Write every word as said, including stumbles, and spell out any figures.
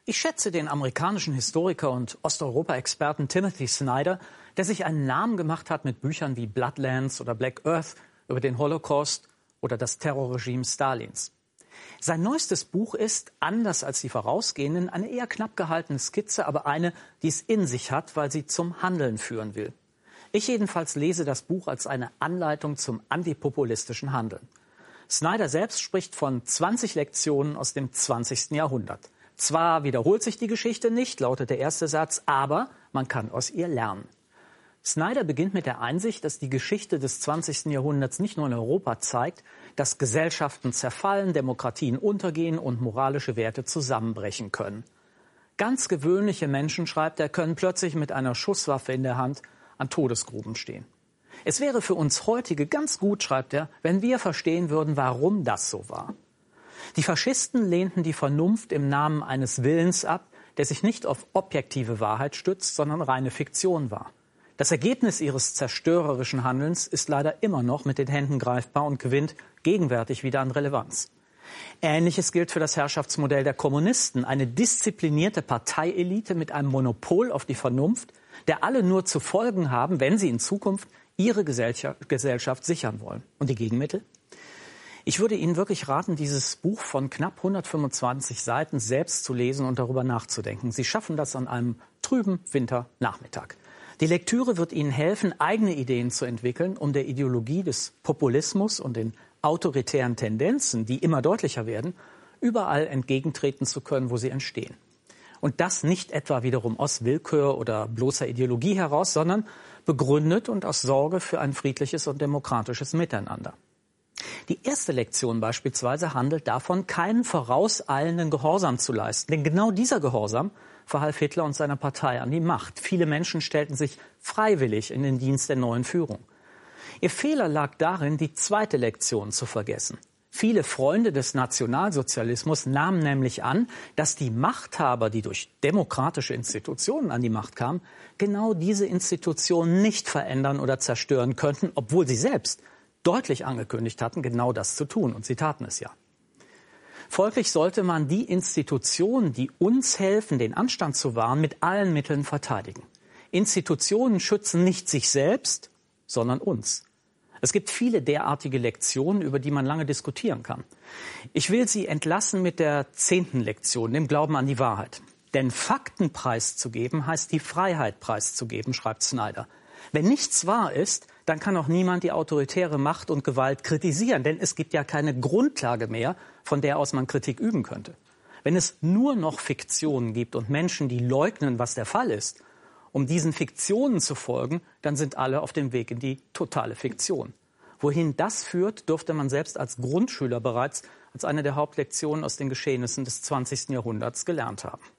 Ich schätze den amerikanischen Historiker und Osteuropa-Experten Timothy Snyder, der sich einen Namen gemacht hat mit Büchern wie Bloodlands oder Black Earth über den Holocaust oder das Terrorregime Stalins. Sein neuestes Buch ist, anders als die vorausgehenden, eine eher knapp gehaltene Skizze, aber eine, die es in sich hat, weil sie zum Handeln führen will. Ich jedenfalls lese das Buch als eine Anleitung zum antipopulistischen Handeln. Snyder selbst spricht von zwanzig Lektionen aus dem zwanzigsten Jahrhundert. Zwar wiederholt sich die Geschichte nicht, lautet der erste Satz, aber man kann aus ihr lernen. Snyder beginnt mit der Einsicht, dass die Geschichte des zwanzigsten Jahrhunderts nicht nur in Europa zeigt, dass Gesellschaften zerfallen, Demokratien untergehen und moralische Werte zusammenbrechen können. Ganz gewöhnliche Menschen, schreibt er, können plötzlich mit einer Schusswaffe in der Hand an Todesgruben stehen. Es wäre für uns heutige ganz gut, schreibt er, wenn wir verstehen würden, warum das so war. Die Faschisten lehnten die Vernunft im Namen eines Willens ab, der sich nicht auf objektive Wahrheit stützt, sondern reine Fiktion war. Das Ergebnis ihres zerstörerischen Handelns ist leider immer noch mit den Händen greifbar und gewinnt gegenwärtig wieder an Relevanz. Ähnliches gilt für das Herrschaftsmodell der Kommunisten, eine disziplinierte Parteielite mit einem Monopol auf die Vernunft, der alle nur zu folgen haben, wenn sie in Zukunft ihre Gesellschaft sichern wollen. Und die Gegenmittel? Ich würde Ihnen wirklich raten, dieses Buch von knapp hundertfünfundzwanzig Seiten selbst zu lesen und darüber nachzudenken. Sie schaffen das an einem trüben Winternachmittag. Die Lektüre wird Ihnen helfen, eigene Ideen zu entwickeln, um der Ideologie des Populismus und den autoritären Tendenzen, die immer deutlicher werden, überall entgegentreten zu können, wo sie entstehen. Und das nicht etwa wiederum aus Willkür oder bloßer Ideologie heraus, sondern begründet und aus Sorge für ein friedliches und demokratisches Miteinander. Die erste Lektion beispielsweise handelt davon, keinen vorauseilenden Gehorsam zu leisten. Denn genau dieser Gehorsam verhalf Hitler und seiner Partei an die Macht. Viele Menschen stellten sich freiwillig in den Dienst der neuen Führung. Ihr Fehler lag darin, die zweite Lektion zu vergessen. Viele Freunde des Nationalsozialismus nahmen nämlich an, dass die Machthaber, die durch demokratische Institutionen an die Macht kamen, genau diese Institutionen nicht verändern oder zerstören könnten, obwohl sie selbst deutlich angekündigt hatten, genau das zu tun. Und sie taten es ja. Folglich sollte man die Institutionen, die uns helfen, den Anstand zu wahren, mit allen Mitteln verteidigen. Institutionen schützen nicht sich selbst, sondern uns. Es gibt viele derartige Lektionen, über die man lange diskutieren kann. Ich will Sie entlassen mit der zehnten Lektion, dem Glauben an die Wahrheit. Denn Fakten preiszugeben heißt die Freiheit preiszugeben, schreibt Snyder. Wenn nichts wahr ist, dann kann auch niemand die autoritäre Macht und Gewalt kritisieren, denn es gibt ja keine Grundlage mehr, von der aus man Kritik üben könnte. Wenn es nur noch Fiktionen gibt und Menschen, die leugnen, was der Fall ist, um diesen Fiktionen zu folgen, dann sind alle auf dem Weg in die totale Fiktion. Wohin das führt, dürfte man selbst als Grundschüler bereits als eine der Hauptlektionen aus den Geschehnissen des zwanzigsten Jahrhunderts gelernt haben.